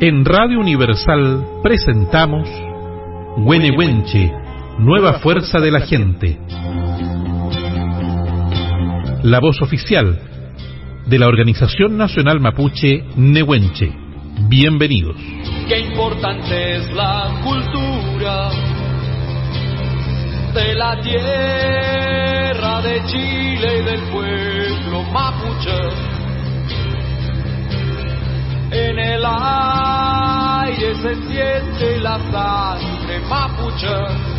En Radio Universal presentamos Huenehuenche, nueva fuerza de la gente. La voz oficial de la Organización Nacional Mapuche Nehuenche. Bienvenidos. Qué importante es la cultura de la tierra de Chile y del pueblo mapuche. En el aire se siente la sangre mapuche.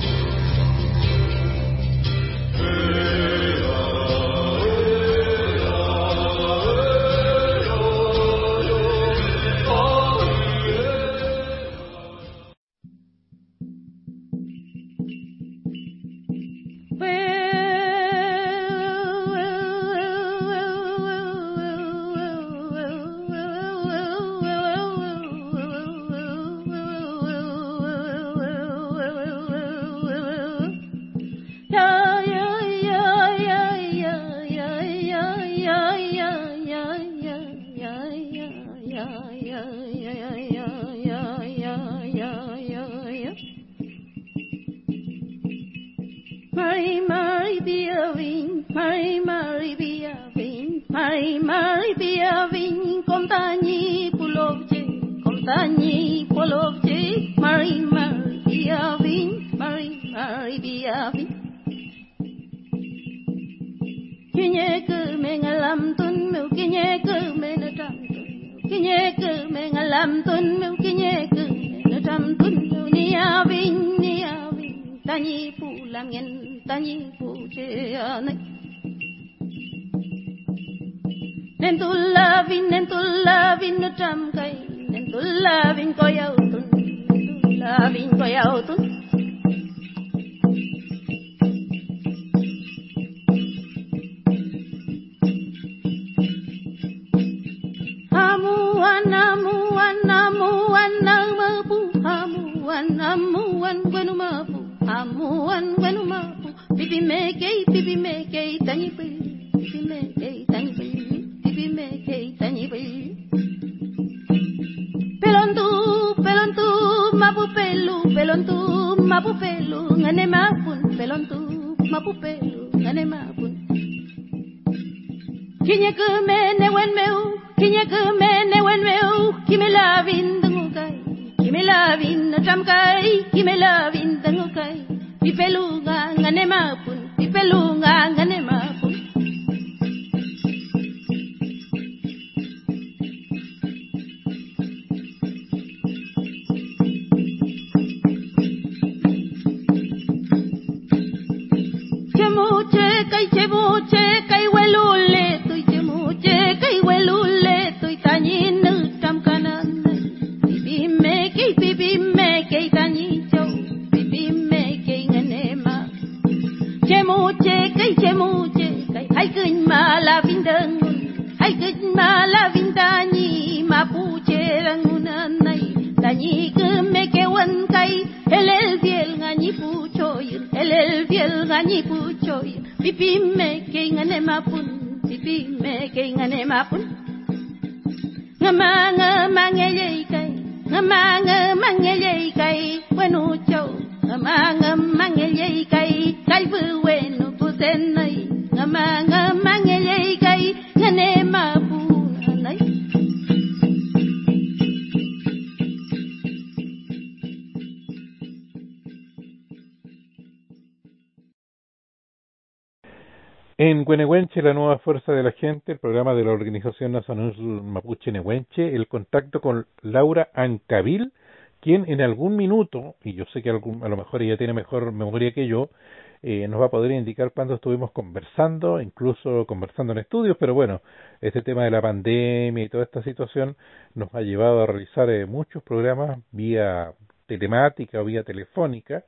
En Huenehuenche, la nueva fuerza de la gente, el programa de la Organización Nacional Mapuche Nehuenche, el contacto con Laura Ancabil, quien en algún minuto, y yo sé que a lo mejor ella tiene mejor memoria que yo, nos va a poder indicar cuándo estuvimos conversando, incluso conversando en estudios, pero bueno, este tema de la pandemia y toda esta situación nos ha llevado a realizar muchos programas vía telemática o vía telefónica,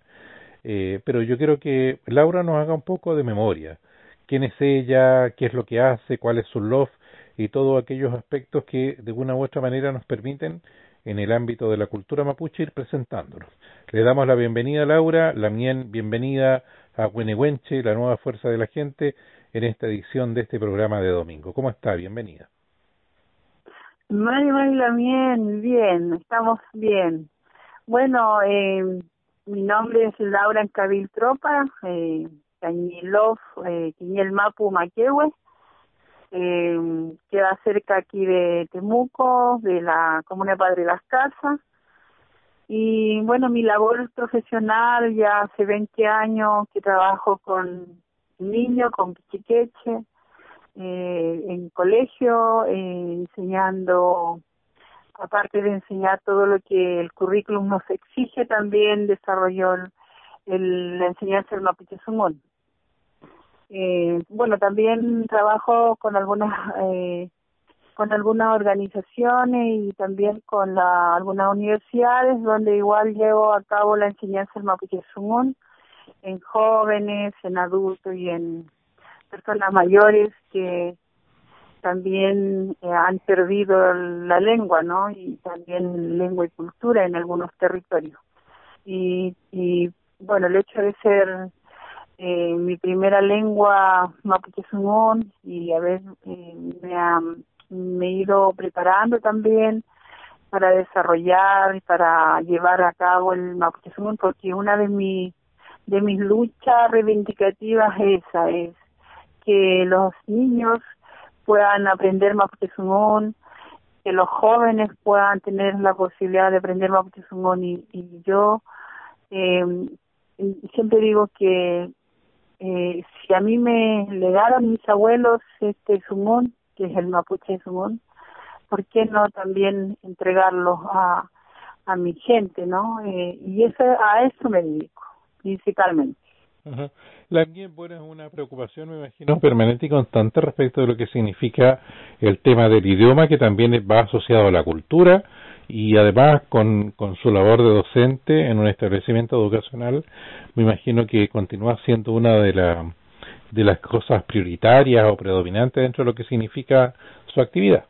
pero yo quiero que Laura nos haga un poco de memoria. ¿Quién es ella? ¿Qué es lo que hace? ¿Cuál es su love? Y todos aquellos aspectos que de una u otra manera nos permiten en el ámbito de la cultura mapuche ir presentándonos. Le damos la bienvenida a Laura, bienvenida a Huenehuenche, la nueva fuerza de la gente, en esta edición de este programa de domingo. ¿Cómo está? Bienvenida. María, bien, estamos bien. Bueno, mi nombre es Laura Ancabil Tropa, Cañilov, Quiñel Mapu Maquehue, queda cerca aquí de Temuco, de la comuna de Padre Las Casas. Y bueno, mi labor profesional ya hace 20 años que trabajo con niños, con pichiqueche, en colegio, enseñando, aparte de enseñar todo lo que el currículum nos exige, también desarrolló la enseñanza del Mapuche Sumón. Bueno, también trabajo con algunas organizaciones y también con algunas universidades donde igual llevo a cabo la enseñanza del Mapuche Sumón en jóvenes, en adultos y en personas mayores que también han perdido la lengua, ¿no? Y también lengua y cultura en algunos territorios. Y bueno, el hecho de ser mi primera lengua Mapuche Sumón y me he ido preparando también para desarrollar y para llevar a cabo el Mapuche Sumón, porque una de mis luchas reivindicativas es que los niños puedan aprender Mapuche Sumón, que los jóvenes puedan tener la posibilidad de aprender Mapuche Sumón y yo siempre digo que si a mí me legaron mis abuelos este Sumón, que es el Mapuche Sumón, ¿por qué no también entregarlos a mi gente, ¿no? Y a eso me dedico, principalmente. Ajá. Bueno, es una preocupación, me imagino, permanente y constante respecto de lo que significa el tema del idioma, que también va asociado a la cultura y además con su labor de docente en un establecimiento educacional, me imagino que continúa siendo una de las cosas prioritarias o predominantes dentro de lo que significa su actividad.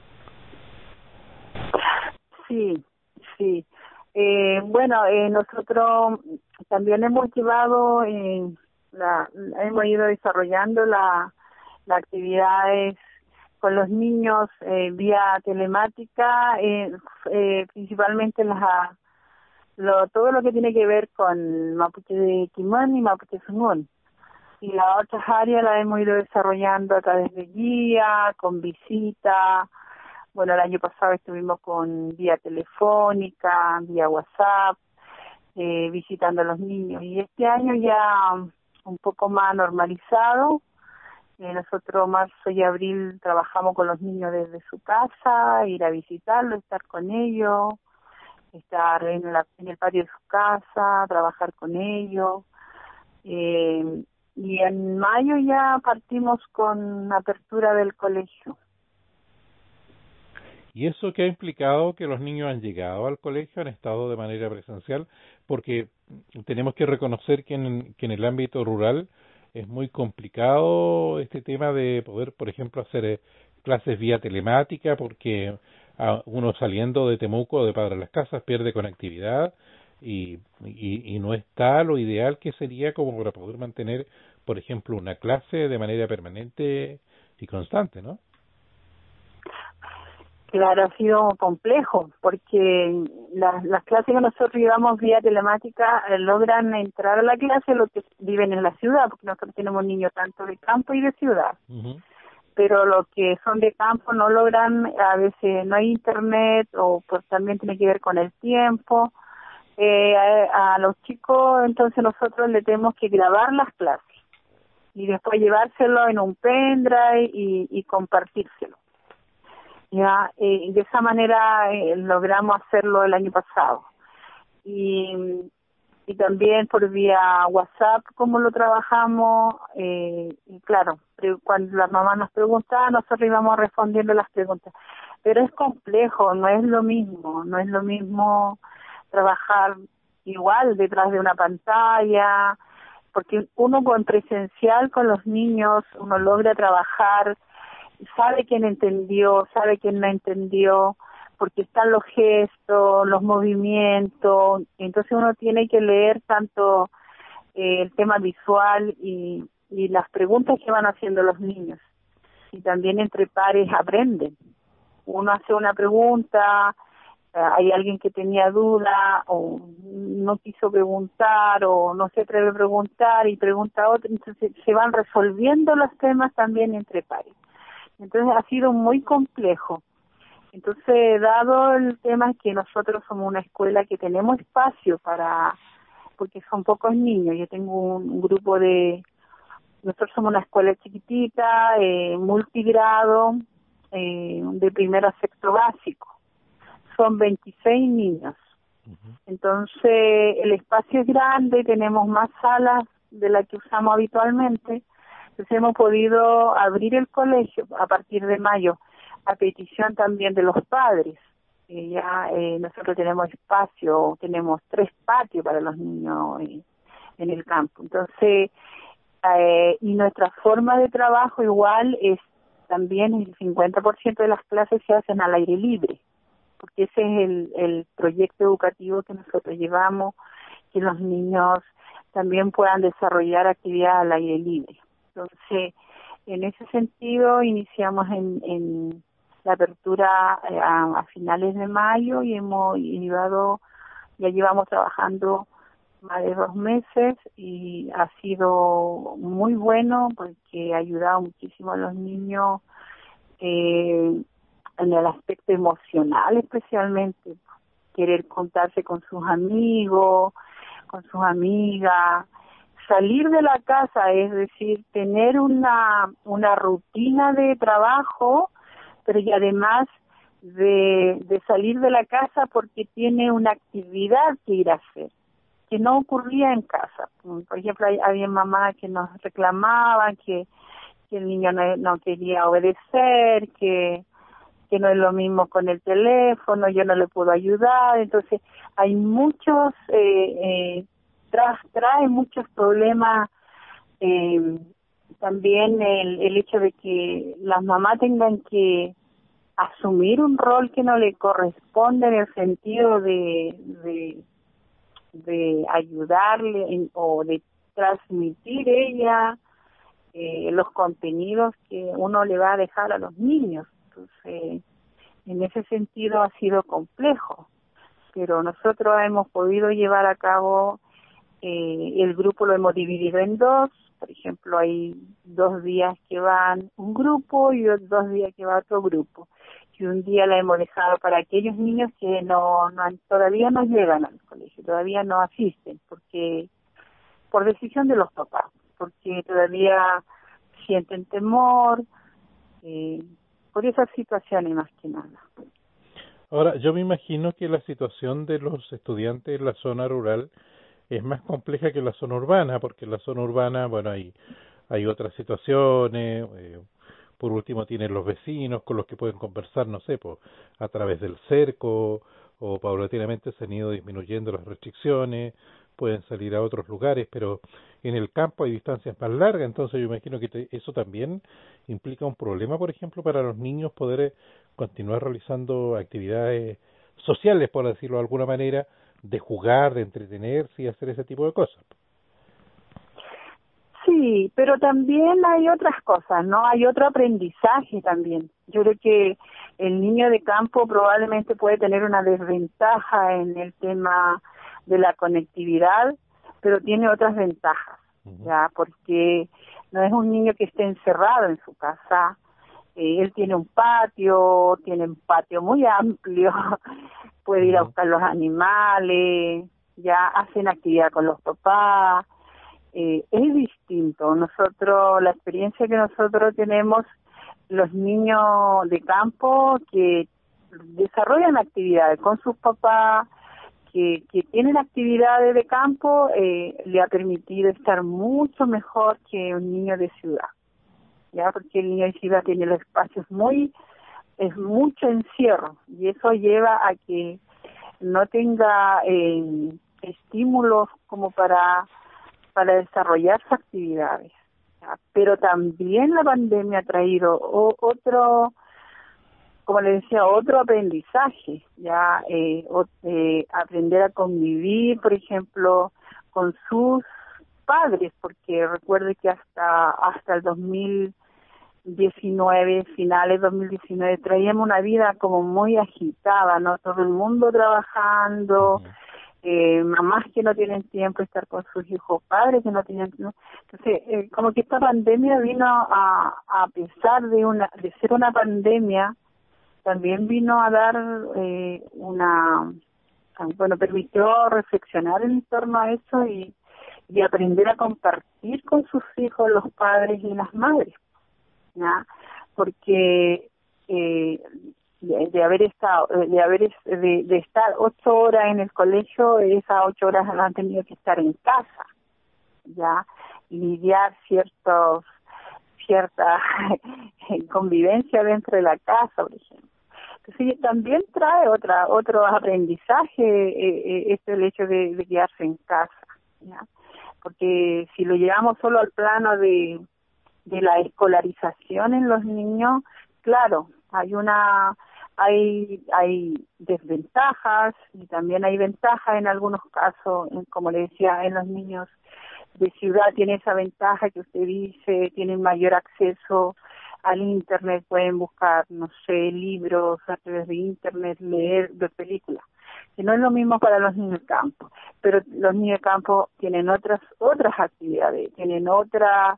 Sí. Bueno, nosotros también hemos llevado, hemos ido desarrollando las actividades con los niños vía telemática, principalmente todo lo que tiene que ver con Mapuche de Quimón y Mapuche Sumón. Y las otras áreas las hemos ido desarrollando a través de guía, con visita. Bueno, el año pasado estuvimos con vía telefónica, vía WhatsApp, visitando a los niños. Y este año ya un poco más normalizado. Nosotros marzo y abril trabajamos con los niños desde su casa, ir a visitarlos, estar con ellos, estar en el patio de su casa, trabajar con ellos. Y en mayo ya partimos con apertura del colegio. ¿Y eso qué ha implicado? Que los niños han llegado al colegio, han estado de manera presencial, porque tenemos que reconocer que en el ámbito rural es muy complicado este tema de poder, por ejemplo, hacer clases vía telemática, porque uno saliendo de Temuco o de Padre Las Casas pierde conectividad y no está lo ideal que sería como para poder mantener, por ejemplo, una clase de manera permanente y constante, ¿no? Claro, ha sido complejo, porque las clases que nosotros llevamos vía telemática logran entrar a la clase los que viven en la ciudad, porque nosotros tenemos niños tanto de campo y de ciudad. Uh-huh. Pero los que son de campo no logran, a veces no hay internet, o pues también tiene que ver con el tiempo. A los chicos, entonces nosotros le tenemos que grabar las clases y después llevárselo en un pendrive y compartírselo. Ya, de esa manera logramos hacerlo el año pasado. Y también por vía WhatsApp, como lo trabajamos, y claro, cuando las mamás nos preguntaban, nosotros íbamos respondiendo las preguntas. Pero es complejo, no es lo mismo trabajar igual detrás de una pantalla, porque uno con presencial con los niños, uno logra trabajar, sabe quién entendió, sabe quién no entendió, porque están los gestos, los movimientos, entonces uno tiene que leer tanto el tema visual y las preguntas que van haciendo los niños. Y también entre pares aprenden. uno hace una pregunta, hay alguien que tenía duda o no quiso preguntar o no se atreve a preguntar y pregunta otro, entonces se van resolviendo los temas también entre pares. Entonces ha sido muy complejo. Entonces, dado el tema que nosotros somos una escuela que tenemos espacio porque son pocos niños, yo tengo un grupo nosotros somos una escuela chiquitita, multigrado, de primero a sexto básico. Son 26 niños. Entonces, el espacio es grande, tenemos más salas de las que usamos habitualmente. Entonces, hemos podido abrir el colegio a partir de mayo, a petición también de los padres. Nosotros tenemos espacio, tenemos 3 patios para los niños en el campo. Entonces, y nuestra forma de trabajo igual es también el 50% de las clases se hacen al aire libre, porque ese es el proyecto educativo que nosotros llevamos, que los niños también puedan desarrollar actividad al aire libre. Entonces, en ese sentido, iniciamos en la apertura a finales de mayo y ya llevamos trabajando más de 2 meses y ha sido muy bueno porque ha ayudado muchísimo a los niños en el aspecto emocional, especialmente querer contarse con sus amigos, con sus amigas, salir de la casa, es decir, tener una rutina de trabajo, pero y además de salir de la casa porque tiene una actividad que ir a hacer, que no ocurría en casa. Por ejemplo, había mamás que nos reclamaban que el niño no quería obedecer, que no es lo mismo con el teléfono, yo no le puedo ayudar. Entonces, hay muchos, trae muchos problemas. También el hecho de que las mamás tengan que asumir un rol que no le corresponde en el sentido de ayudarle o de transmitir ella los contenidos que uno le va a dejar a los niños. Entonces, en ese sentido ha sido complejo, pero nosotros hemos podido llevar a cabo, el grupo lo hemos dividido en 2. Por ejemplo, hay 2 días que van un grupo y 2 días que va otro grupo. Y un día la hemos dejado para aquellos niños que todavía no llegan al colegio, todavía no asisten, porque por decisión de los papás, porque todavía sienten temor, por esas situaciones más que nada. Ahora, yo me imagino que la situación de los estudiantes en la zona rural es más compleja que en la zona urbana, porque en la zona urbana, bueno, hay otras situaciones, por último tienen los vecinos con los que pueden conversar, no sé, a través del cerco, o paulatinamente se han ido disminuyendo las restricciones, pueden salir a otros lugares, pero en el campo hay distancias más largas, entonces yo imagino que eso también implica un problema, por ejemplo, para los niños poder continuar realizando actividades sociales, por decirlo de alguna manera, de jugar, de entretenerse y hacer ese tipo de cosas. Sí, pero también hay otras cosas, ¿no? Hay otro aprendizaje también. Yo creo que el niño de campo probablemente puede tener una desventaja en el tema de la conectividad, pero tiene otras ventajas, ya, porque no es un niño que esté encerrado en su casa. Él tiene un patio muy amplio, puede ir a buscar los animales, ya hacen actividad con los papás. Es distinto. La experiencia que nosotros tenemos, los niños de campo que desarrollan actividades con sus papás, que tienen actividades de campo, le ha permitido estar mucho mejor que un niño de ciudad, ya, porque el niño de ciudad tiene los espacios es mucho encierro, y eso lleva a que no tenga estímulos como para desarrollar sus actividades, ¿ya? Pero también la pandemia ha traído otro, como le decía, otro aprendizaje, ya, aprender a convivir, por ejemplo, con sus padres, porque recuerde que hasta el 2019, finales 2019, traíamos una vida como muy agitada, ¿no? Todo el mundo trabajando, mamás que no tienen tiempo de estar con sus hijos, padres que no tienen tiempo. Entonces, como que esta pandemia vino a pesar de ser una pandemia, también vino a dar permitió reflexionar en torno a eso y aprender a compartir con sus hijos, los padres y las madres, ¿ya? Porque de estar 8 horas en el colegio, esas 8 horas han tenido que estar en casa, ya, y lidiar cierta convivencia dentro de la casa, por ejemplo. Entonces también trae otro aprendizaje el hecho de quedarse en casa, ¿ya? Porque si lo llevamos solo al plano de la escolarización en los niños, claro, hay desventajas y también hay ventajas en algunos casos, como le decía, en los niños de ciudad tiene esa ventaja que usted dice, tienen mayor acceso al internet, pueden buscar, no sé, libros a través de internet, leer, ver películas, que no es lo mismo para los niños de campo, pero los niños de campo tienen otras actividades, tienen otras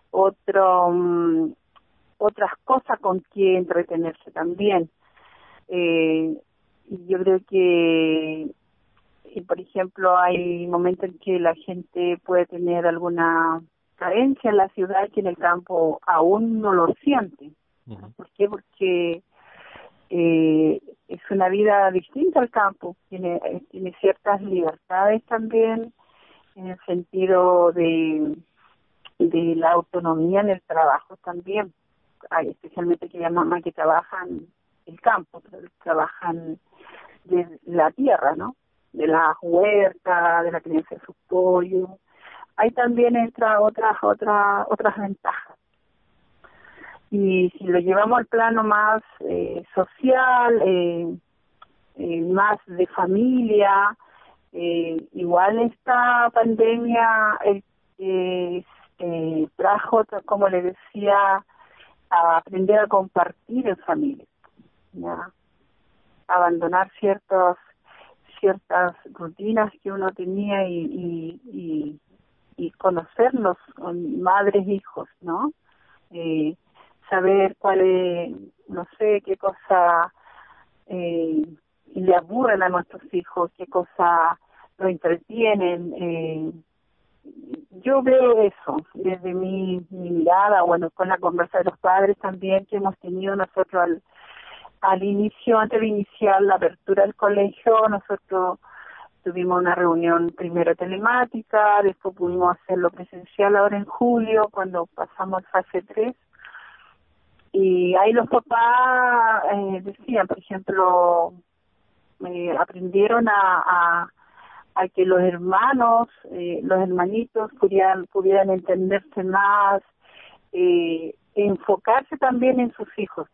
cosas con que entretenerse también. Y yo creo que, por ejemplo, hay momentos en que la gente puede tener alguna carencia en la ciudad que en el campo aún no lo siente. ¿Por qué? Porque es una vida distinta al campo, tiene ciertas libertades también en el sentido de la autonomía en el trabajo también. Hay especialmente aquellas mamás que trabajan el campo, trabajan de la tierra, ¿no? De la huerta, de la crianza de sus pollos. Hay también otras ventajas. Y si lo llevamos al plano más social, más de familia, igual esta pandemia trajo, como le decía, a aprender a compartir en familia, ¿ya? Abandonar ciertas rutinas que uno tenía y conocernos con madres e hijos, ¿no? Saber cuál es, no sé, qué cosa le aburren a nuestros hijos, qué cosa lo entretienen. Yo veo eso desde mi mirada, bueno, con la conversa de los padres también que hemos tenido nosotros al inicio, antes de iniciar la apertura del colegio, nosotros tuvimos una reunión primero telemática, después pudimos hacerlo presencial ahora en julio, cuando pasamos fase 3. Y ahí los papás decían, por ejemplo, aprendieron a que los hermanos, los hermanitos pudieran entenderse más, enfocarse también en sus hijos,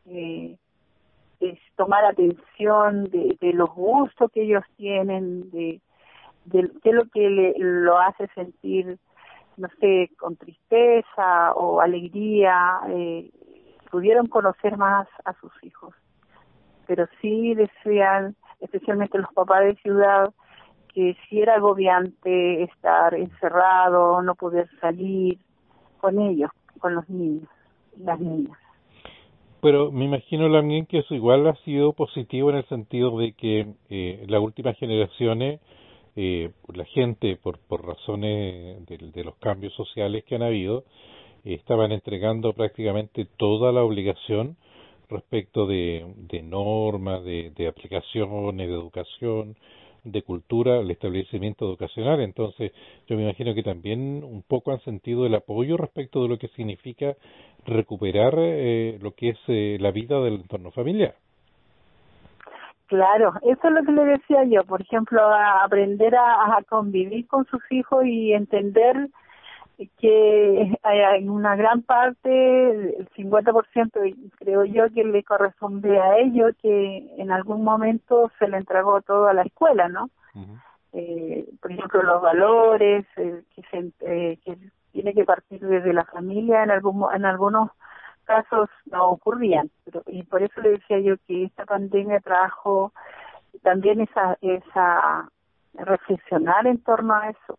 es tomar atención de los gustos que ellos tienen, de qué es lo que lo hace sentir, no sé, con tristeza o alegría, pudieron conocer más a sus hijos. Pero sí decían, especialmente los papás de ciudad, que sí era agobiante estar encerrado, no poder salir con ellos, con los niños, las niñas. Pero me imagino también que eso igual ha sido positivo en el sentido de que las últimas generaciones, la gente, por razones de los cambios sociales que han habido, estaban entregando prácticamente toda la obligación respecto de normas, de aplicaciones, de educación, de cultura, el establecimiento educacional. Entonces yo me imagino que también un poco han sentido el apoyo respecto de lo que significa recuperar lo que es la vida del entorno familiar. Claro, eso es lo que le decía yo, por ejemplo, a aprender a convivir con sus hijos y entender que hay una gran parte, el 50%, creo yo, que le corresponde a ellos, que en algún momento se le entregó todo a la escuela, ¿no? Por ejemplo, los valores, que tiene que partir desde la familia, en algunos casos no ocurrían. Y por eso le decía yo que esta pandemia trajo también esa reflexionar en torno a eso.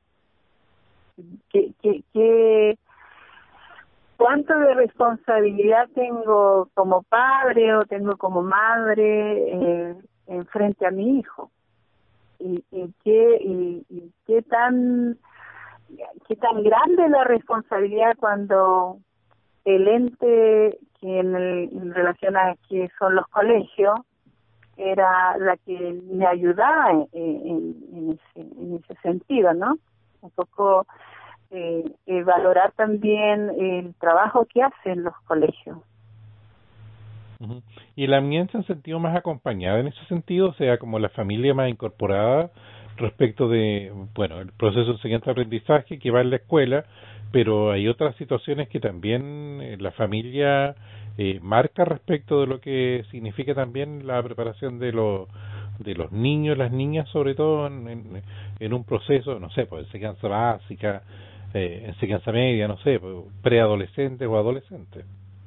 ¿Cuánto de responsabilidad tengo como padre o tengo como madre en frente a mi hijo? Y qué tan grande es la responsabilidad cuando el ente que en relación a que son los colegios era la que me ayudaba en ese sentido, ¿no? Un poco valorar también el trabajo que hacen los colegios. Uh-huh. ¿Y la niña se han sentido más acompañada en ese sentido? O sea, como la familia más incorporada respecto de, bueno, el proceso de enseñanza-aprendizaje que va en la escuela, pero hay otras situaciones que también la familia marca respecto de lo que significa también la preparación de los niños, las niñas, sobre todo en un proceso, no sé, pues enseñanza básica, enseñanza media, no sé, pues, preadolescente o adolescente.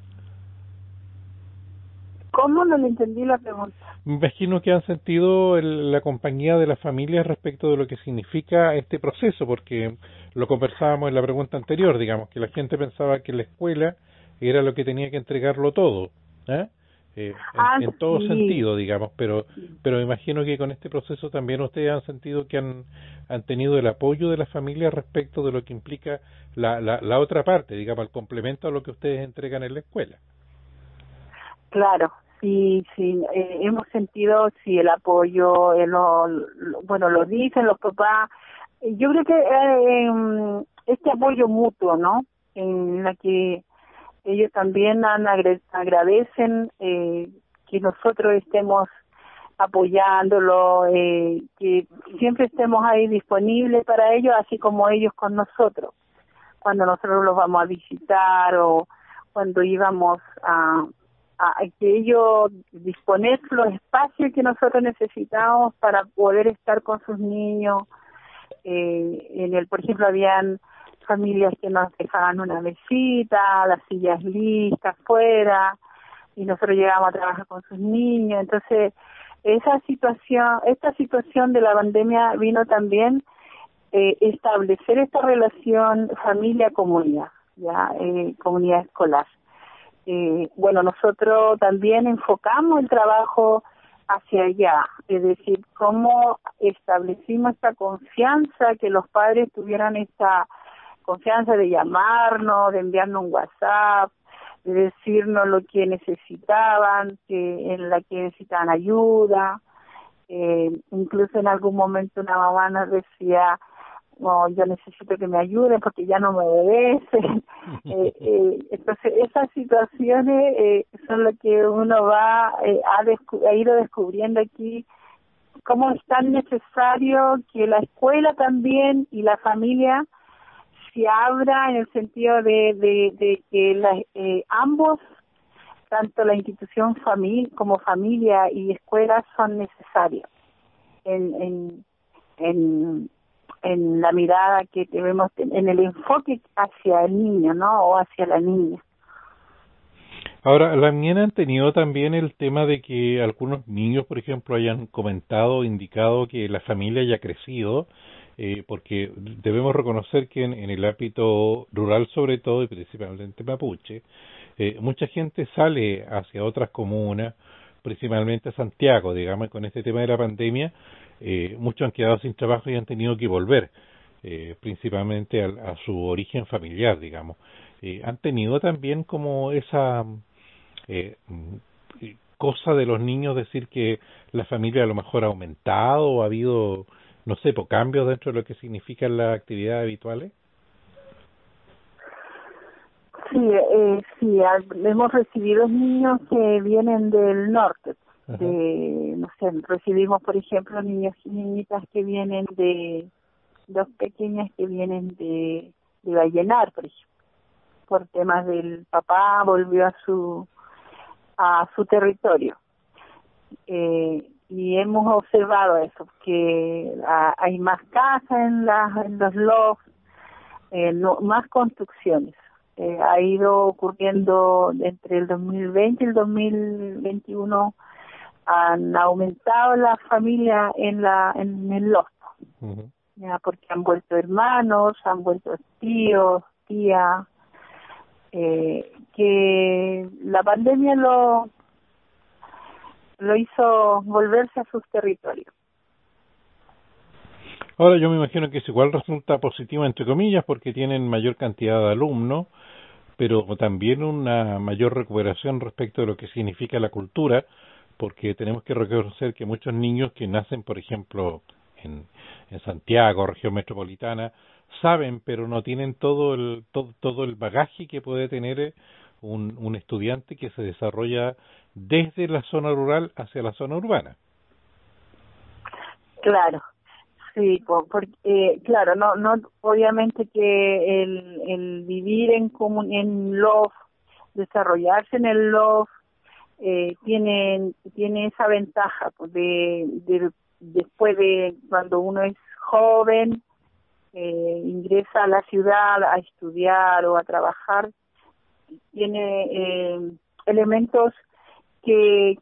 ¿Cómo? No le entendí la pregunta. Me imagino que han sentido la compañía de las familias respecto de lo que significa este proceso, porque lo conversábamos en la pregunta anterior, digamos, que la gente pensaba que la escuela era lo que tenía que entregarlo todo, ¿eh? En todo Sí. sentido, digamos, pero me imagino que con este proceso también ustedes han sentido que han tenido el apoyo de las familias respecto de lo que implica la otra parte, digamos, el complemento a lo que ustedes entregan en la escuela. Claro. Sí, hemos sentido el apoyo, bueno, lo dicen los papás. Yo creo que este apoyo mutuo, ¿no? En la que ellos también agradecen que nosotros estemos apoyándolo, que siempre estemos ahí disponibles para ellos, así como ellos con nosotros, cuando nosotros los vamos a visitar o cuando íbamos a que ellos disponer los espacios que nosotros necesitamos para poder estar con sus niños. Por ejemplo, habían familias que nos dejaban una mesita, las sillas listas fuera, y nosotros llegábamos a trabajar con sus niños. Entonces, esta situación de la pandemia vino también establecer esta relación familia-comunidad, comunidad escolar. Bueno, nosotros también enfocamos el trabajo hacia allá, es decir, cómo establecimos esta confianza, que los padres tuvieran esta confianza de llamarnos, de enviarnos un WhatsApp, de decirnos lo que necesitaban, en la que necesitaban ayuda. Incluso en algún momento una mamá nos decía, no, yo necesito que me ayuden porque ya no me obedecen. Entonces esas situaciones son lo que uno ha ido descubriendo aquí, cómo es tan necesario que la escuela también y la familia se abra, en el sentido de que ambos, tanto la institución como familia y escuela, son necesarios en la mirada que debemos tener, en el enfoque hacia el niño, ¿no? O hacia la niña. Ahora, también han tenido también el tema de que algunos niños, por ejemplo, hayan comentado, indicado que la familia haya crecido, porque debemos reconocer que en el ámbito rural, sobre todo, y principalmente mapuche, mucha gente sale hacia otras comunas, principalmente a Santiago, digamos, con este tema de la pandemia, muchos han quedado sin trabajo y han tenido que volver, principalmente a su origen familiar, digamos. Han tenido también como esa cosa de los niños, decir que la familia a lo mejor ha aumentado o ha habido, no sé, cambios dentro de lo que significan las actividades habituales. Sí, hemos recibido niños que vienen del norte. No sé, recibimos, por ejemplo, niños y niñitas que vienen dos pequeñas que vienen de Vallenar, por ejemplo, por temas del papá volvió a su territorio. Y hemos observado eso, que hay más casas en los lofts, más construcciones. ha ido ocurriendo entre el 2020 y el 2021. Han aumentado las familias en el loft, ya, porque han vuelto hermanos, han vuelto tíos, tías, que la pandemia lo hizo volverse a sus territorios. Ahora yo me imagino que eso igual resulta positivo entre comillas porque tienen mayor cantidad de alumnos, pero también una mayor recuperación respecto de lo que significa la cultura, porque tenemos que reconocer que muchos niños que nacen, por ejemplo, en Santiago, región metropolitana, saben, pero no tienen todo el bagaje que puede tener un estudiante que se desarrolla desde la zona rural hacia la zona urbana. Claro. Sí, porque claro, no obviamente que el vivir en loft, desarrollarse en el loft, tiene esa ventaja pues, de después de cuando uno es joven, ingresa a la ciudad a estudiar o a trabajar, tiene elementos que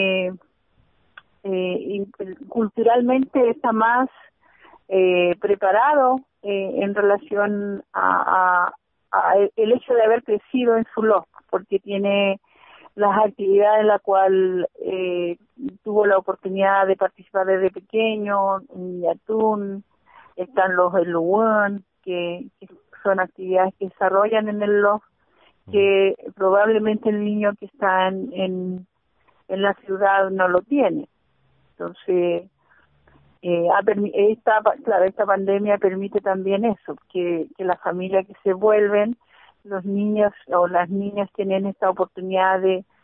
culturalmente está más preparado en relación a el hecho de haber crecido en su loft, porque tiene las actividades en las cuales tuvo la oportunidad de participar desde pequeño, en Yatún, están los Eluwan, que son actividades que desarrollan en el loft, que probablemente el niño que está en la ciudad no lo tiene. Entonces, esta pandemia permite también eso, que las familias que se vuelven, los niños o las niñas tienen esta oportunidad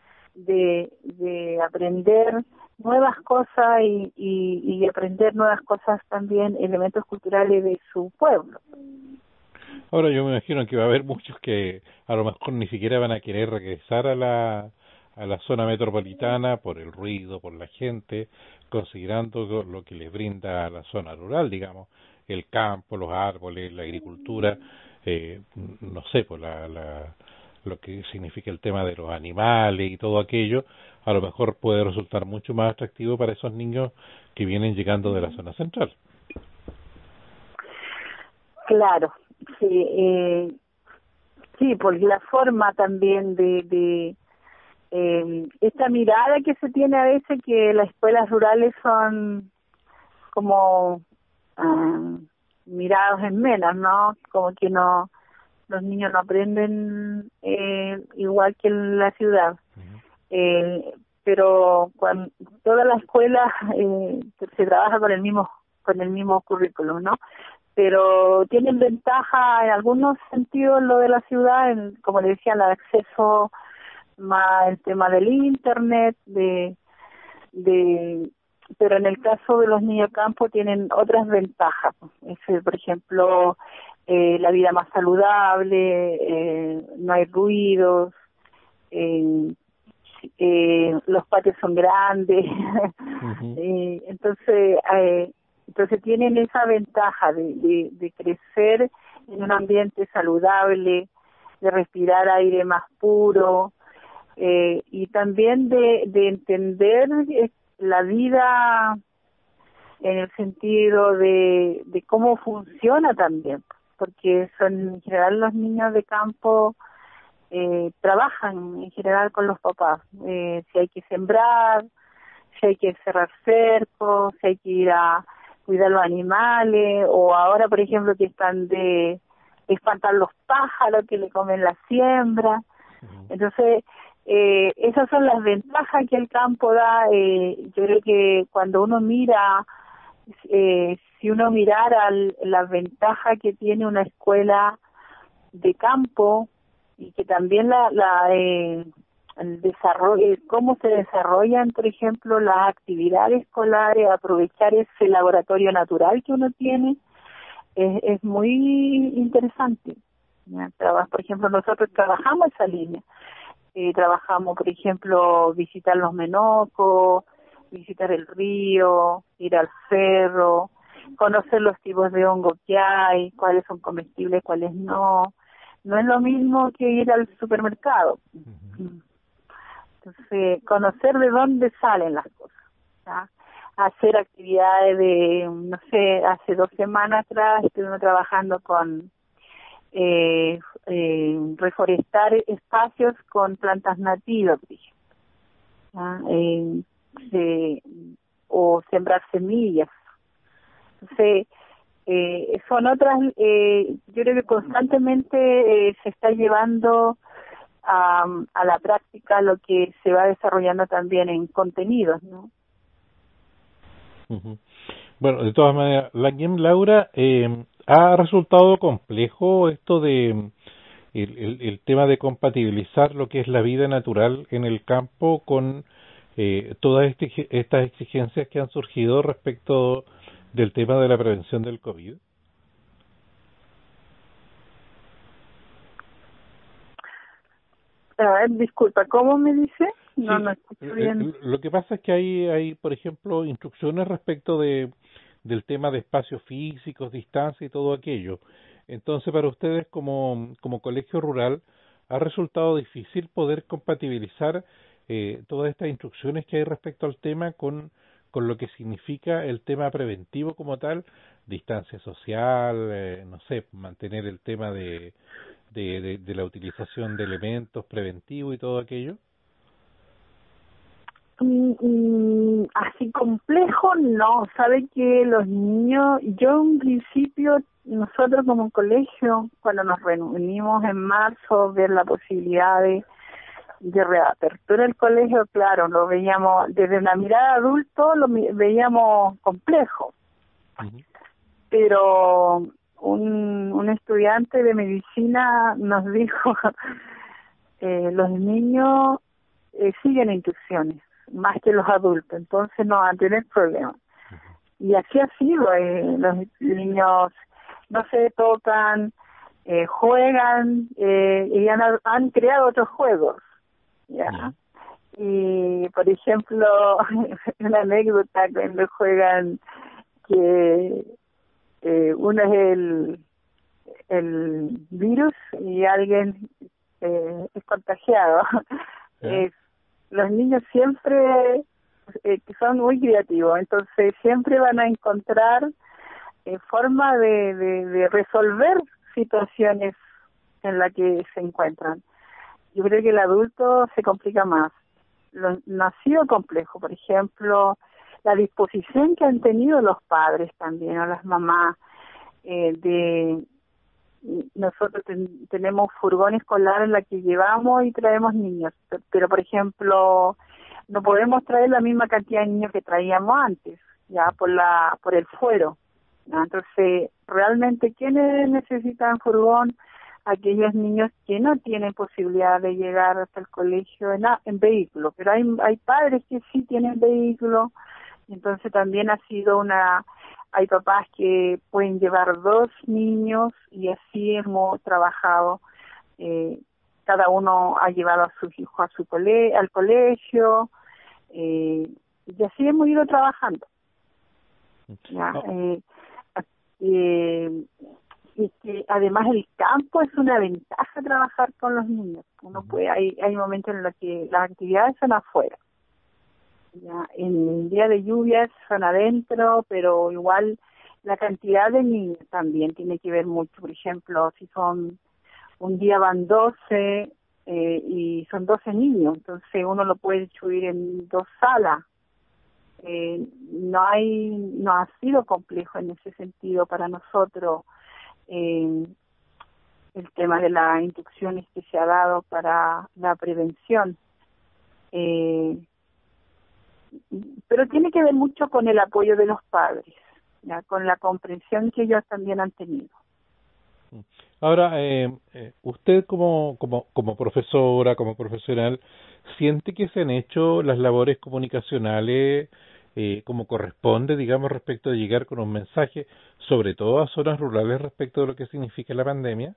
de aprender nuevas cosas y aprender nuevas cosas también, elementos culturales de su pueblo. Ahora yo me imagino que va a haber muchos que a lo mejor ni siquiera van a querer regresar a la zona metropolitana por el ruido, por la gente, considerando lo que les brinda la zona rural, digamos, el campo, los árboles, la agricultura, no sé, pues lo que significa el tema de los animales y todo aquello, a lo mejor puede resultar mucho más atractivo para esos niños que vienen llegando de la zona central. Claro, sí, sí, porque la forma también de esta mirada que se tiene a veces que las escuelas rurales son como mirados en menos, ¿no? Como que los niños no aprenden igual que en la ciudad. Pero cuando toda la escuela se trabaja con el mismo currículum, ¿no? Pero tienen ventaja en algunos sentidos lo de la ciudad, como le decía, el acceso más el tema del internet, pero en el caso de los niños campo tienen otras ventajas, por ejemplo, la vida más saludable, no hay ruidos, los patios son grandes, entonces tienen esa ventaja de crecer en un ambiente saludable, de respirar aire más puro, y también de entender la vida en el sentido de cómo funciona también, porque son en general los niños de campo trabajan en general con los papás, si hay que sembrar, si hay que cerrar cercos, si hay que ir a cuidar los animales, o ahora por ejemplo que están de espantar los pájaros que le comen la siembra. Entonces esas son las ventajas que el campo da. Yo creo que cuando uno mira, si uno mirara la ventaja que tiene una escuela de campo y que también el desarrollo, cómo se desarrollan, por ejemplo, las actividades escolares, aprovechar ese laboratorio natural que uno tiene, es muy interesante. Por ejemplo, nosotros trabajamos esa línea. Trabajamos, por ejemplo, visitar los menocos, visitar el río, ir al cerro, conocer los tipos de hongo que hay, cuáles son comestibles, cuáles no, no es lo mismo que ir al supermercado. Entonces, conocer de dónde salen las cosas, ¿ya? Hacer actividades no sé, hace 2 semanas atrás estuvimos trabajando con reforestar espacios con plantas nativas, ¿ya? O sembrar semillas. Entonces, son otras, yo creo que constantemente se está llevando a la práctica lo que se va desarrollando también en contenidos, ¿no? Uh-huh. Bueno, de todas maneras, Laura, ha resultado complejo esto de el tema de compatibilizar lo que es la vida natural en el campo con todas estas exigencias que han surgido respecto del tema de la prevención del COVID. Disculpa, ¿cómo me dice? No, Sí, no escucho bien. lo que pasa es que hay, por ejemplo, instrucciones respecto del tema de espacios físicos, distancia y todo aquello. Entonces, para ustedes como colegio rural, ¿ha resultado difícil poder compatibilizar todas estas instrucciones que hay respecto al tema con lo que significa el tema preventivo como tal, distancia social, no sé, mantener el tema de la utilización de elementos preventivos y todo aquello? Así complejo no, sabe que los niños, yo en principio, nosotros como colegio, cuando nos reunimos en marzo, ver la posibilidad de reapertura del colegio, claro, lo veíamos, desde una mirada adulto lo veíamos complejo, Uh-huh. pero un estudiante de medicina nos dijo, los niños siguen instrucciones más que los adultos, entonces no van a tener problemas. Y así ha sido, los niños no se tocan, juegan, y han creado otros juegos, ¿ya? Y, por ejemplo, una anécdota cuando juegan que uno es el virus y alguien es contagiado. Los niños siempre que son muy creativos, entonces siempre van a encontrar forma de resolver situaciones en las que se encuentran. Yo creo que el adulto se complica más. No ha sido complejo, por ejemplo, la disposición que han tenido los padres también, o las mamás, nosotros tenemos furgón escolar en la que llevamos y traemos niños, pero por ejemplo no podemos traer la misma cantidad de niños que traíamos antes, ya por el fuero, ¿no? Entonces realmente ¿quiénes necesitan furgón? Aquellos niños que no tienen posibilidad de llegar hasta el colegio en vehículo, pero hay padres que sí tienen vehículo, entonces también ha sido hay papás que pueden llevar 2 niños y así hemos trabajado. Cada uno ha llevado a sus hijos al colegio, y así hemos ido trabajando. ¿Ya? Y que además el campo es una ventaja trabajar con los niños. Uno puede, hay momentos en los que las actividades son afuera. Ya, en día de lluvias son adentro, pero igual la cantidad de niños también tiene que ver mucho. Por ejemplo, si un día van 12 y son 12 niños, entonces uno lo puede distribuir en 2 salas. No ha sido complejo en ese sentido para nosotros el tema de las instrucciones que se ha dado para la prevención. Pero tiene que ver mucho con el apoyo de los padres, ¿ya? Con la comprensión que ellos también han tenido. Ahora, usted como profesora, como profesional, ¿siente que se han hecho las labores comunicacionales como corresponde, digamos, respecto de llegar con un mensaje, sobre todo a zonas rurales, respecto de lo que significa la pandemia?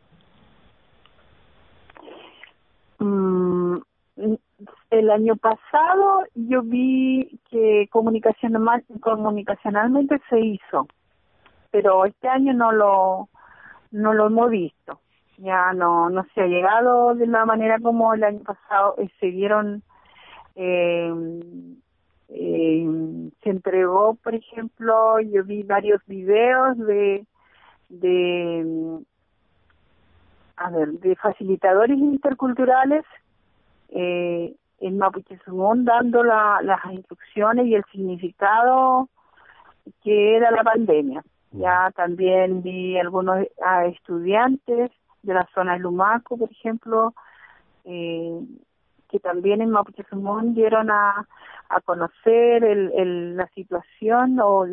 El año pasado yo vi que comunicacionalmente se hizo, pero este año no lo hemos visto, Ya no se ha llegado de la manera como el año pasado se dieron, eh, se entregó, por ejemplo, yo vi varios videos de de facilitadores interculturales en Mapuchezumón dando las instrucciones y el significado que era la pandemia. Ya también vi algunos estudiantes de la zona de Lumaco, por ejemplo, que también en Mapuchezumón dieron a conocer la situación o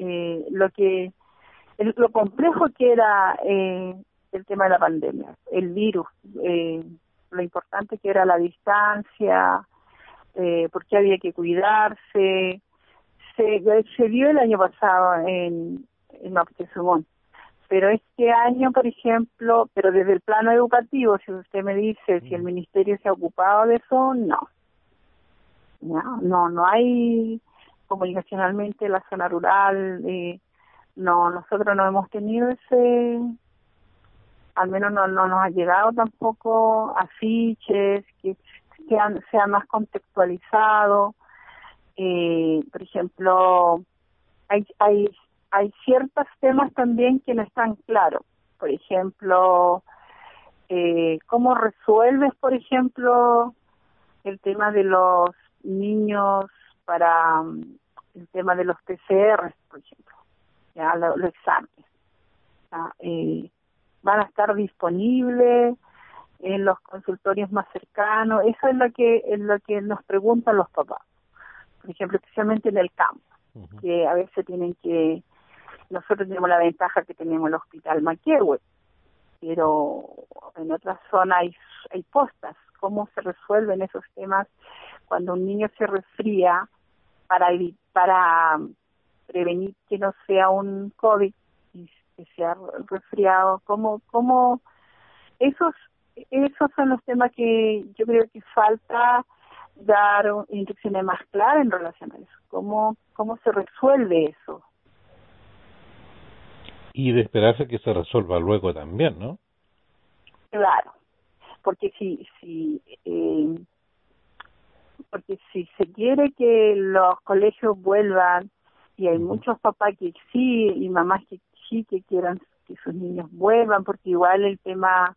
lo complejo que era el tema de la pandemia, el virus, lo importante que era la distancia, porque había que cuidarse. Se vio el año pasado en Mapuchezumón, pero este año, por ejemplo, pero desde el plano educativo, si usted me dice si el ministerio se ha ocupado de eso, no hay comunicacionalmente la zona rural, nosotros no hemos tenido al menos no nos ha llegado tampoco afiches que sean más contextualizados. Por ejemplo, hay ciertos temas también que no están claros. Por ejemplo, ¿cómo resuelves, por ejemplo, el tema de los niños para el tema de los PCR, por ejemplo, ya los exámenes? Van a estar disponibles en los consultorios más cercanos. Eso es lo que nos preguntan los papás, por ejemplo, especialmente en el campo, que a veces nosotros tenemos la ventaja que tenemos el hospital Maquehue, pero en otras zonas hay postas. ¿Cómo se resuelven esos temas cuando un niño se resfría para prevenir que no sea un COVID y que sea resfriado? ¿Cómo esos son los temas que yo creo que falta dar instrucciones más claras en relación a eso? ¿Cómo se resuelve eso? Y de esperarse que se resuelva luego también, ¿no? Claro, porque porque si se quiere que los colegios vuelvan, y hay muchos papás que sí y mamás que sí que quieran que sus niños vuelvan, porque igual el tema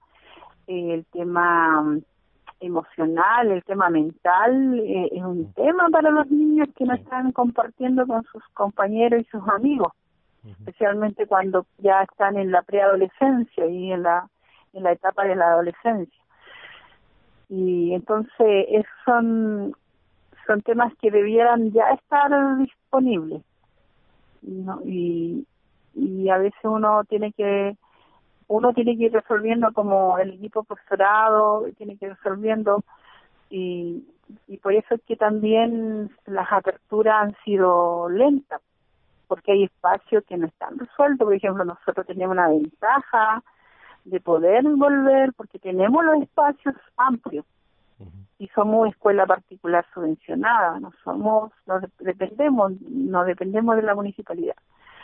emocional, el tema mental es un tema para los niños que no están compartiendo con sus compañeros y sus amigos, especialmente cuando ya están en la preadolescencia y en la etapa de la adolescencia. Y entonces son temas que debieran ya estar disponibles, ¿no? Y a veces uno tiene que ir resolviendo, como el equipo profesorado tiene que ir resolviendo, y por eso es que también las aperturas han sido lentas, porque hay espacios que no están resueltos. Por ejemplo, nosotros tenemos una ventaja de poder volver porque tenemos los espacios amplios y somos escuela particular subvencionada, no dependemos de la municipalidad,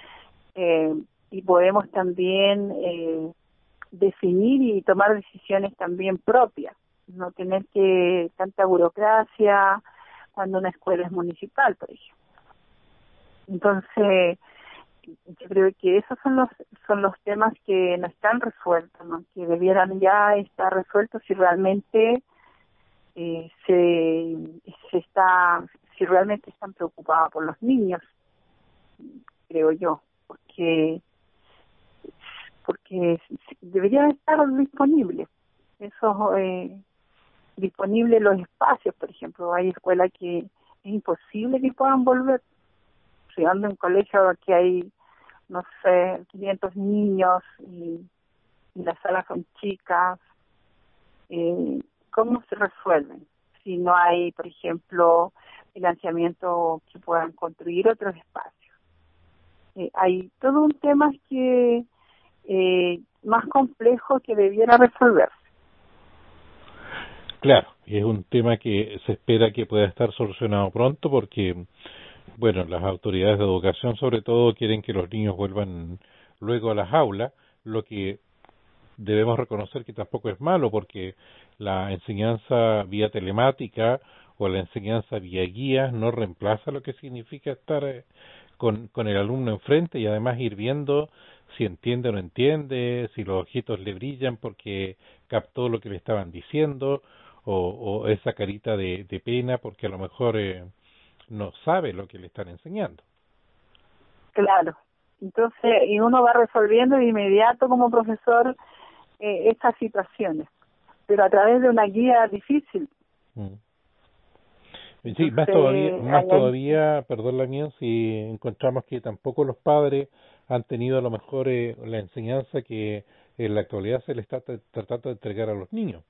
y podemos también definir y tomar decisiones también propias, no tener tanta burocracia cuando una escuela es municipal, por ejemplo. Entonces, yo creo que esos son los temas que no están resueltos, ¿no? Que debieran ya estar resueltos si realmente si realmente están preocupados por los niños, creo yo, porque deberían estar disponibles disponibles los espacios. Por ejemplo, hay escuelas que es imposible que puedan volver. Si ando en colegio que hay, no sé, 500 niños y las salas son chicas, ¿cómo se resuelven? Si no hay, por ejemplo, financiamiento que puedan construir otros espacios. Hay todo un tema que más complejo que debiera resolverse. Claro, y es un tema que se espera que pueda estar solucionado pronto porque, bueno, las autoridades de educación sobre todo quieren que los niños vuelvan luego a las aulas, lo que debemos reconocer que tampoco es malo, porque la enseñanza vía telemática o la enseñanza vía guías no reemplaza lo que significa estar con el alumno enfrente y además ir viendo si entiende o no entiende, si los ojitos le brillan porque captó lo que le estaban diciendo, o esa carita de pena porque a lo mejor no sabe lo que le están enseñando. Claro. Entonces, y uno va resolviendo de inmediato como profesor estas situaciones, pero a través de una guía difícil. Mm. Sí, Entonces, más todavía, perdón la mía, si encontramos que tampoco los padres han tenido a lo mejor la enseñanza que en la actualidad se le está tratando de entregar a los niños.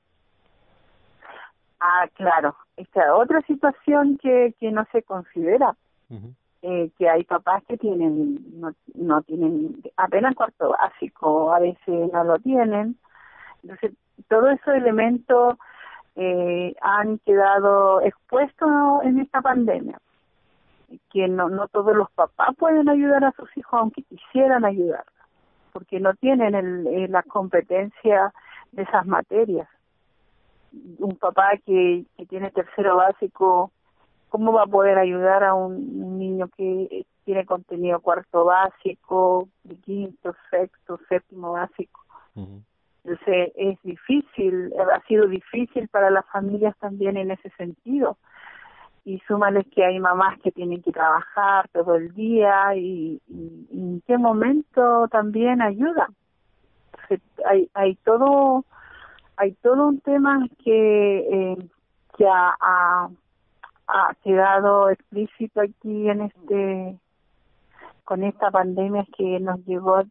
Claro. Esta otra situación que no se considera. Uh-huh. Que hay papás que no tienen apenas cuarto básico, a veces no lo tienen. Entonces, todos esos elementos han quedado expuestos en esta pandemia, que no todos los papás pueden ayudar a sus hijos, aunque quisieran ayudar, porque no tienen la competencia de esas materias. Un papá que tiene tercero básico, ¿cómo va a poder ayudar a un niño que tiene contenido cuarto básico, de quinto, sexto, séptimo básico? Uh-huh. Entonces es difícil, ha sido difícil para las familias también en ese sentido. Y súmales que hay mamás que tienen que trabajar todo el día y en qué momento también ayuda. Entonces, hay todo un tema que ha quedado explícito aquí con esta pandemia que nos llegó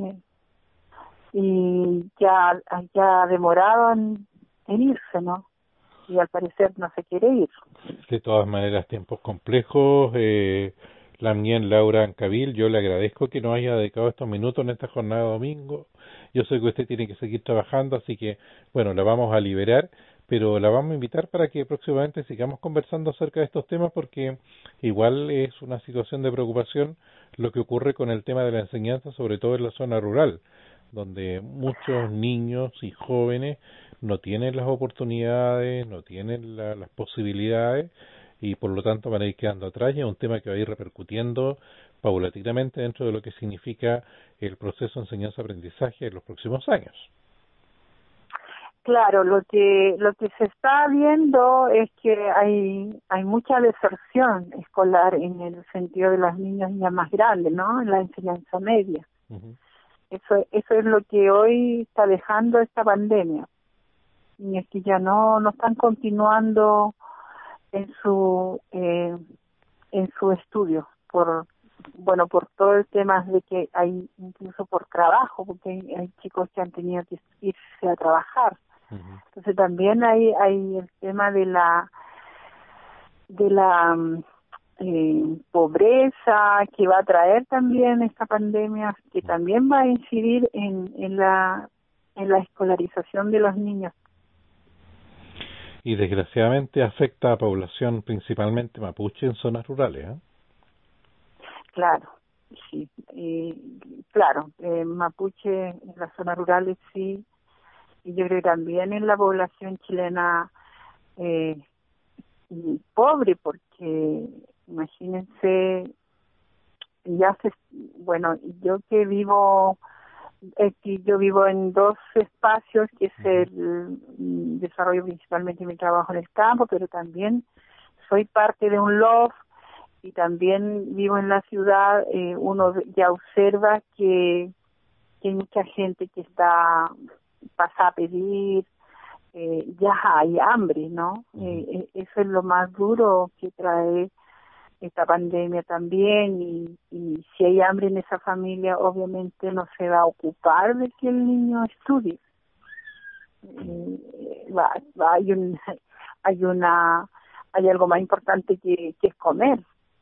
y ya demorado en irse, ¿no? Y al parecer no se quiere ir. De todas maneras, tiempos complejos. La mía Laura Ancavil, yo le agradezco que nos haya dedicado estos minutos en esta jornada de domingo. Yo sé que usted tiene que seguir trabajando, así que, bueno, la vamos a liberar, pero la vamos a invitar para que próximamente sigamos conversando acerca de estos temas, porque igual es una situación de preocupación lo que ocurre con el tema de la enseñanza, sobre todo en la zona rural, donde muchos niños y jóvenes no tienen las oportunidades, no tienen las posibilidades y por lo tanto van a ir quedando atrás, y es un tema que va a ir repercutiendo paulatinamente dentro de lo que significa el proceso de enseñanza-aprendizaje en los próximos años. Claro, lo que se está viendo es que hay mucha deserción escolar en el sentido de los niños ya más grandes, ¿no? En la enseñanza media. Uh-huh. Eso es lo que hoy está dejando esta pandemia. Y es que ya no están continuando en su estudio por todo el tema de que hay incluso por trabajo, porque hay chicos que han tenido que irse a trabajar. Uh-huh. Entonces también hay el tema de la pobreza que va a traer también esta pandemia, que también va a incidir en la escolarización de los niños. Y desgraciadamente afecta a población principalmente mapuche en zonas rurales, ¿eh? Claro, sí, claro, mapuche en las zonas rurales sí, y yo creo que también en la población chilena pobre, porque imagínense, yo que vivo en dos espacios, que es el desarrollo principalmente mi trabajo en el campo, pero también soy parte de un LOF y también vivo en la ciudad. Uno ya observa que hay mucha gente que pasa a pedir, ya hay hambre, ¿no? Eso es lo más duro que trae esta pandemia también, y si hay hambre en esa familia, obviamente no se va a ocupar de que el niño estudie. Hay algo más importante que es comer.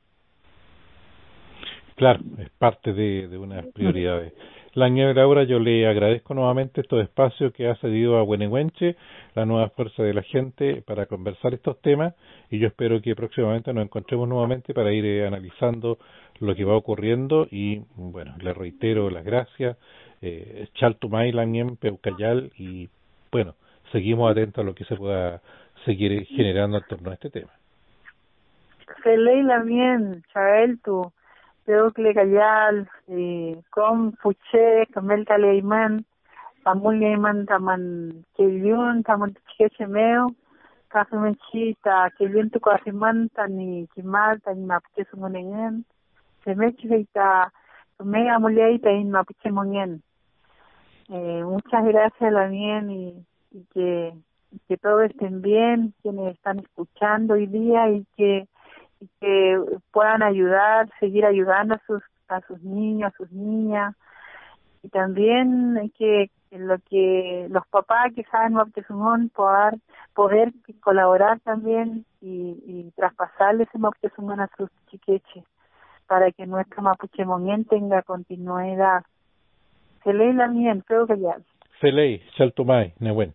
Claro, es parte de unas prioridades. La señora Laura, yo le agradezco nuevamente estos espacios que ha cedido a Huenehuenche, la nueva fuerza de la gente, para conversar estos temas, y yo espero que próximamente nos encontremos nuevamente para ir analizando lo que va ocurriendo y, bueno, le reitero las gracias Chaltumay, Lamien, Peucayal, y bueno, seguimos atentos a lo que se pueda seguir generando en torno a este tema. Feley Lamien, Chael tu, Peucle Cayal, Com Puche, Camel Caleiman, Pamuliman Taman Kelyun, Taman Chechemeo, Kafimenchita, Kelyun tu Kafiman, Tani Kimal, Tani Mapuche Sumonengen, Semechiveita, Mega Muleita in Mapuche Mongen. Muchas gracias, Lamien, y que todos estén bien, quienes están escuchando hoy día, y que puedan ayudar, seguir ayudando a sus niños, a sus niñas, y también que los papás que saben Moctezumón poder colaborar también y traspasarle ese Moctezumón a sus chiqueches para que nuestro Mapuche Monien tenga continuidad. Feley Lamien, creo que ya. Feley, Chaltumay, Nehuen.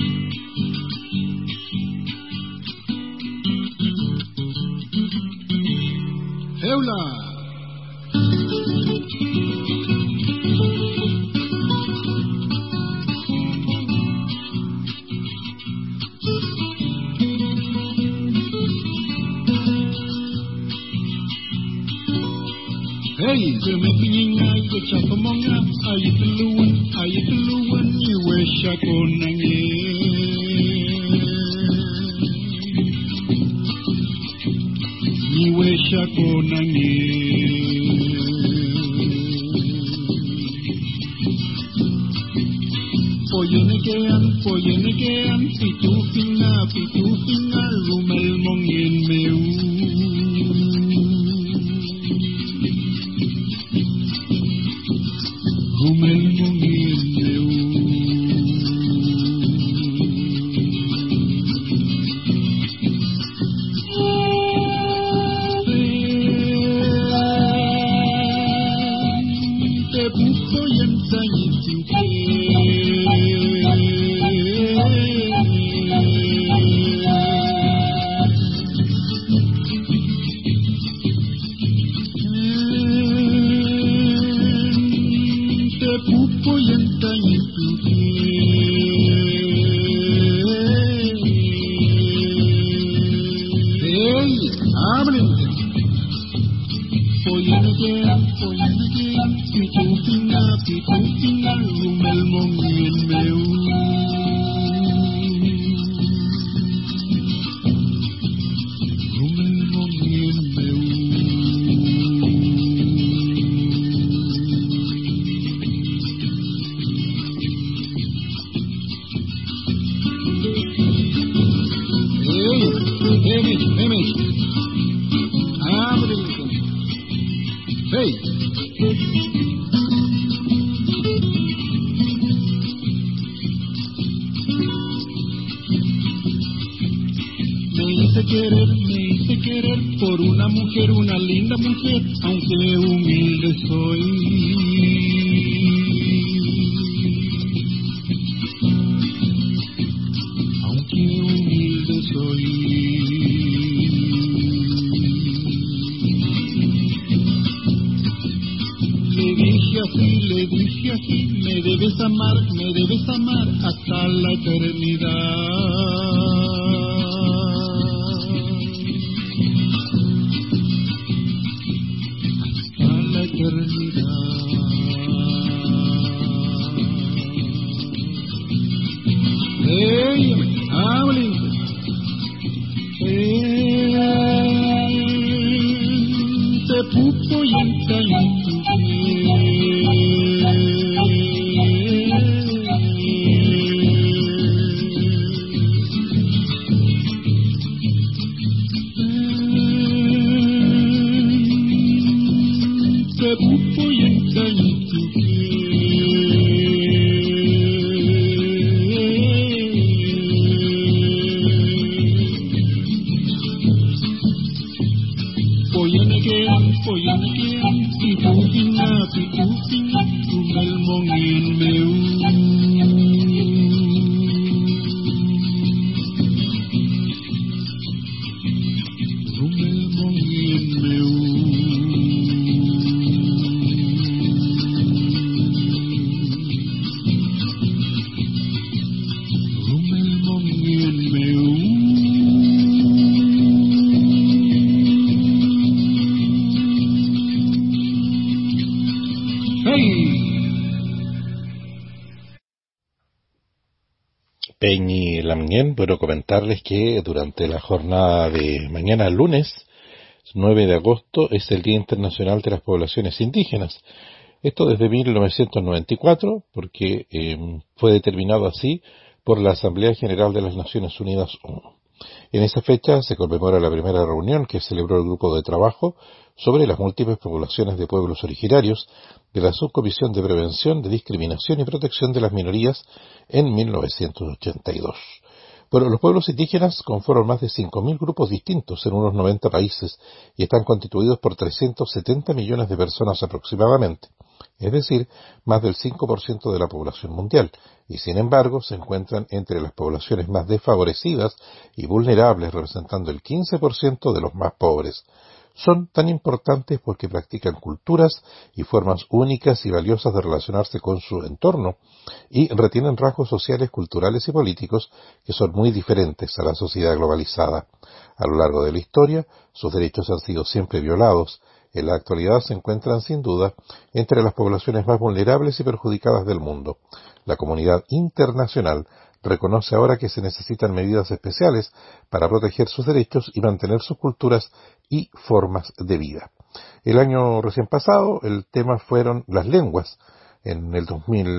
Heula. Hey, se me piña y que chapamonga, ay tuluan, y huesha con ni huesha con Poyenekean, pitufina, rumel mongin meu. Rumel mongin meu. Te busco y ensañé. Pitufina, rumel mongin meu. Rumel mongin meu. Hey, abre. Hey. Me hice querer por una mujer, una linda mujer, aunque humilde soy. Aunque humilde soy. Le dije así, me debes amar hasta la eternidad. Peñi Lamguén, bueno, comentarles que durante la jornada de mañana lunes 9 de agosto es el Día Internacional de las Poblaciones Indígenas. Esto desde 1994, porque fue determinado así por la Asamblea General de las Naciones Unidas ONU. En esa fecha se conmemora la primera reunión que celebró el Grupo de Trabajo sobre las múltiples poblaciones de pueblos originarios de la Subcomisión de Prevención de Discriminación y Protección de las Minorías en 1982. Bueno, los pueblos indígenas conforman más de 5.000 grupos distintos en unos 90 países y están constituidos por 370 millones de personas aproximadamente, es decir, más del 5% de la población mundial, y sin embargo se encuentran entre las poblaciones más desfavorecidas y vulnerables, representando el 15% de los más pobres. Son tan importantes porque practican culturas y formas únicas y valiosas de relacionarse con su entorno y retienen rasgos sociales, culturales y políticos que son muy diferentes a la sociedad globalizada. A lo largo de la historia, sus derechos han sido siempre violados. En la actualidad se encuentran sin duda entre las poblaciones más vulnerables y perjudicadas del mundo. La comunidad internacional reconoce ahora que se necesitan medidas especiales para proteger sus derechos y mantener sus culturas y formas de vida. El año recién pasado el tema fueron las lenguas. En el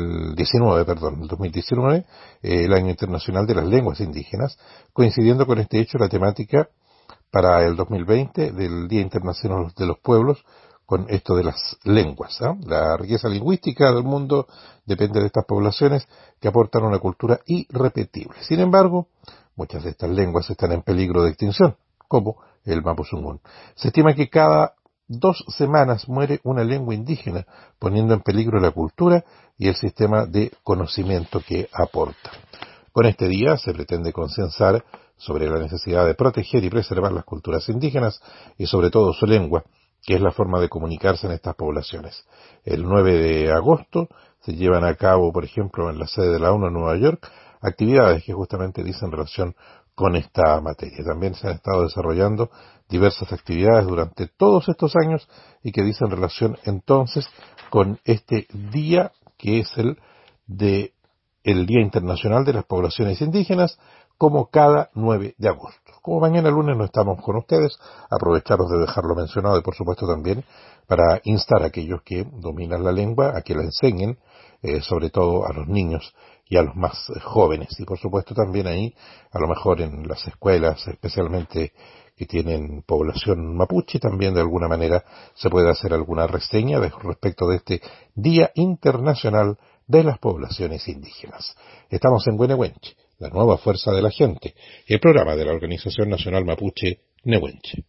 2019, el Año Internacional de las Lenguas Indígenas, coincidiendo con este hecho la temática para el 2020 del Día Internacional de los Pueblos, con esto de las lenguas. La riqueza lingüística del mundo depende de estas poblaciones que aportan una cultura irrepetible. Sin embargo, muchas de estas lenguas están en peligro de extinción, como el mapuzungún. Se estima que cada 2 semanas muere una lengua indígena, poniendo en peligro la cultura y el sistema de conocimiento que aporta. Con este día se pretende concienciar sobre la necesidad de proteger y preservar las culturas indígenas y sobre todo su lengua, que es la forma de comunicarse en estas poblaciones. El 9 de agosto se llevan a cabo, por ejemplo, en la sede de la ONU en Nueva York, actividades que justamente dicen relación con esta materia. También se han estado desarrollando diversas actividades durante todos estos años y que dicen relación entonces con este día que es el Día Internacional de las Poblaciones Indígenas, como cada 9 de agosto. Como mañana lunes no estamos con ustedes, aprovecharos de dejarlo mencionado y por supuesto también para instar a aquellos que dominan la lengua a que la enseñen, sobre todo a los niños y a los más jóvenes. Y por supuesto también ahí, a lo mejor en las escuelas, especialmente que tienen población mapuche, también de alguna manera se puede hacer alguna reseña respecto de este Día Internacional de las Poblaciones Indígenas. Estamos en Güenehuenche, la nueva fuerza de la gente, el programa de la Organización Nacional Mapuche Nehuenche.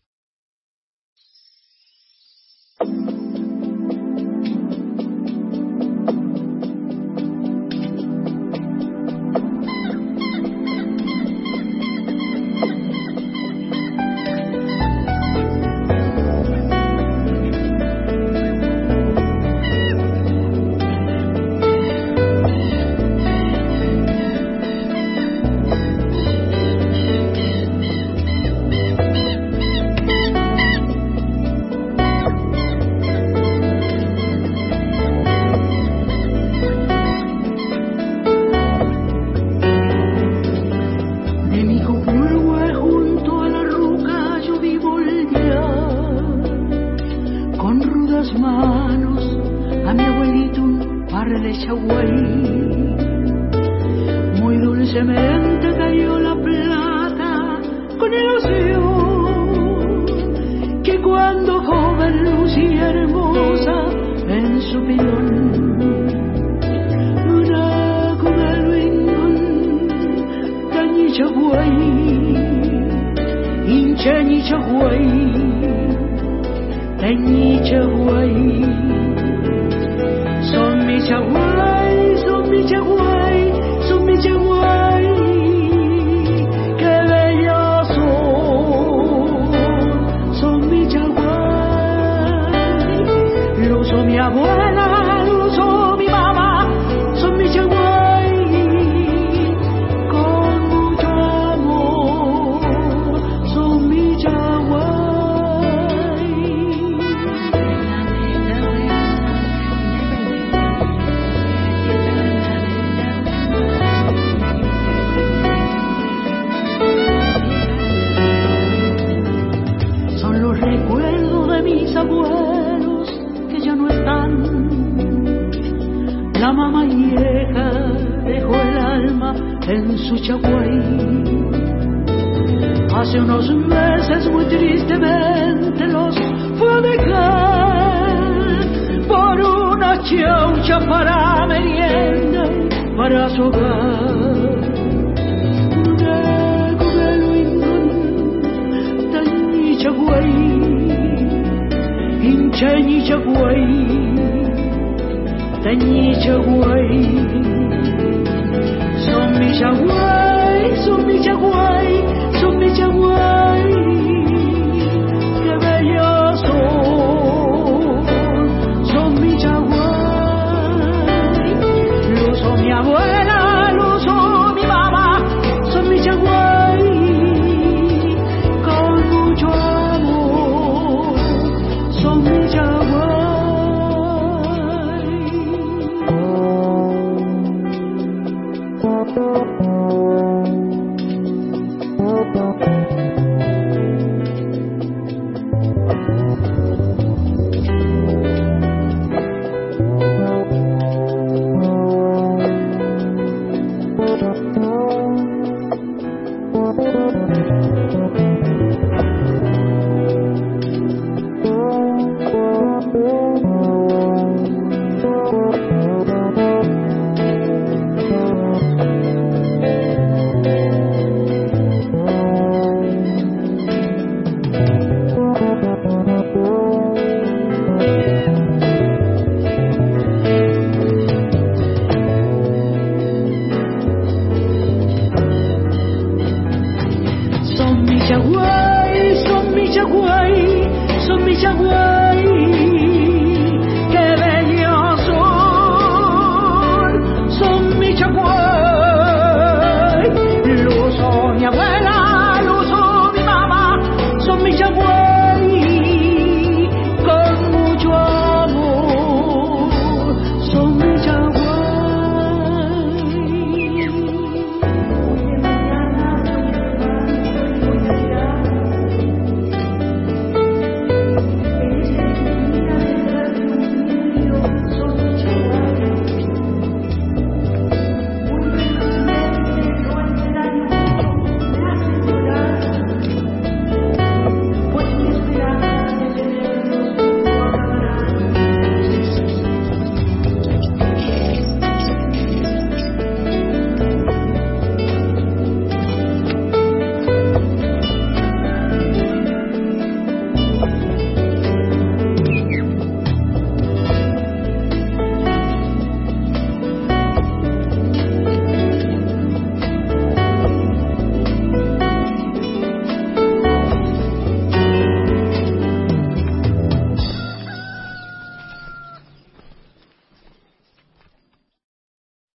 La mamá vieja dejó el alma en su Chaguay. Hace unos meses muy tristemente los fue a dejar por una chaucha para merienda, para su hogar. Chaguay, hinchañi Chaguay, tañi Chaguay, son mi Chaguay,